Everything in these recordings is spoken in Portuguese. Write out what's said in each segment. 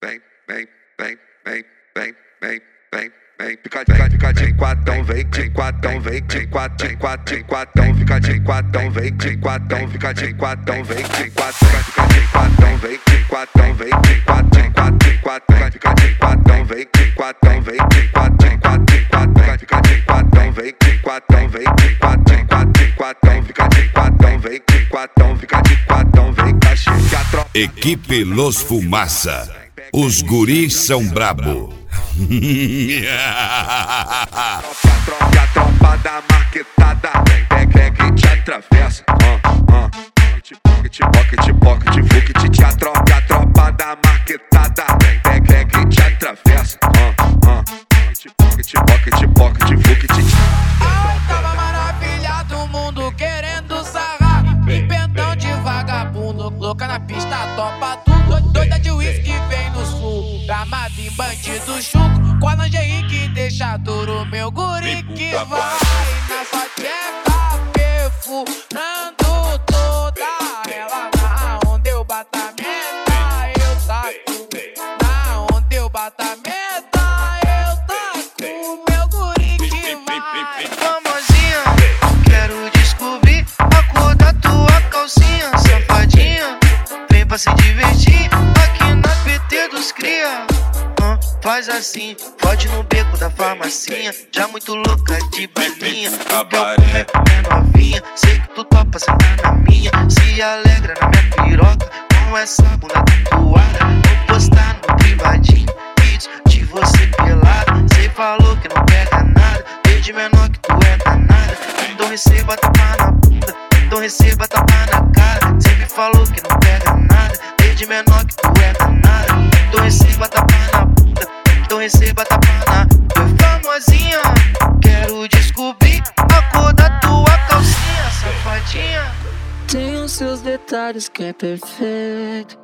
Fica de quatão, vem de quatão, vem de quatão, fica de quatão, vem de quatão, fica de quatão, vem de quatão, fica de quatão, vem de quatão, vem de quatão, fica de quatão, vem de quatão, vem de quatão, fica de quatão, vem de quatão, vem de quatão, fica de quatão, vem de quatão, fica de quatão, vem cachê. Equipe Los Fumaça, os guris são brabo. A tropa da marquetada que te atravessa. A tropa da marquetada que te atravessa. Tava maravilha do mundo querendo sarrar. Pimpentão de vagabundo, louca na pista, topa tudo. Doida de uísque vem no sul, armado em bandido chuco. Com a lingerie que deixa duro, meu guri que vai na sua tcheca, perfurando toda ela. Na onde eu bato a meta, eu taco. Na onde eu bato a meta, eu taco. Meu guri que vai. Famosinha, quero descobrir a cor da tua calcinha. Safadinha, vem pra se divertir aqui na PT dos cria. Faz assim, pode no beco da farmacinha. Já muito louca de balinha. É novinha, sei que tu topa sentar na minha. Se alegra na minha piroca com essa bunda tatuada. Vou postar no privadinho vídeos de você pelada. Cê falou que não pega nada, desde menor que tu é danada. Então receba tapa na bunda, então receba tapa na cara. Cê me falou que não pega nada, desde menor que tu é danada. Então receba tapa na bunda, então receba tapa na. Famosinha, quero descobrir a cor da tua calcinha. Safadinha, tem os seus detalhes que é perfeito.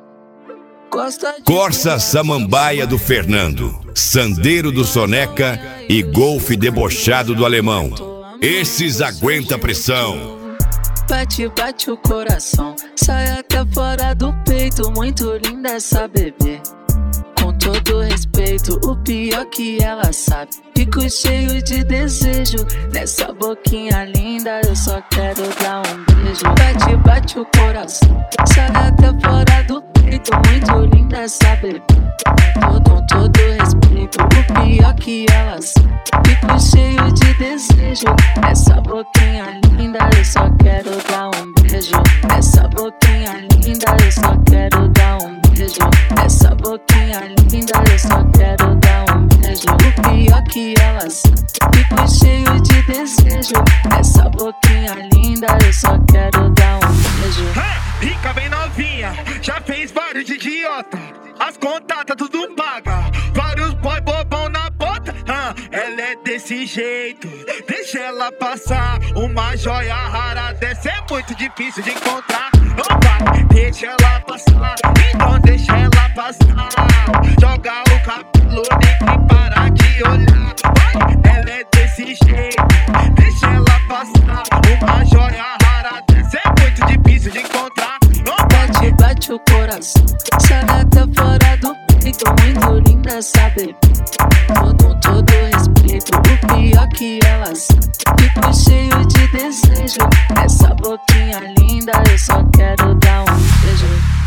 Corsa Samambaia do Fernando, Sandeiro do Soneca e Golfe debochado do Alemão. Esses aguenta pressão. Bate, bate o coração, sai até fora do peito. Muito linda essa bebê, com todo respeito, o pior que ela sabe. Fico cheio de desejo nessa boquinha linda, eu só quero dar um beijo. Bate, bate o coração, sai até fora do peito. Muito linda essa bebê, com todo respeito, o pior que ela sabe. Fico cheio de desejo nessa boquinha linda, eu só quero dar um beijo. Nessa boquinha linda, eu só quero dar um beijo. Nessa boquinha linda, eu só quero dar um beijo. O pior que ela sabe. Fico cheio de desejo nessa boquinha linda, eu só quero dar um beijo. Rica bem novinha, já fez vários de idiota. As contatas tudo paga, vários boy bobão na bota. Ela é desse jeito, deixa ela passar. Uma joia rara dessa é muito difícil de encontrar. Não vai, deixa ela passar, então deixa ela passar. Joga o cabelo, nem que parar de olhar. Vai, ela é desse jeito, deixa ela passar. Uma joia rara dessa é muito difícil de encontrar. Bate, bate o coração, sai até fora do peito. Muito linda essa bebê, com todo respeito, o pior que ela sabe. Fico cheio de desejo nessa boquinha linda, eu só quero dar um beijo.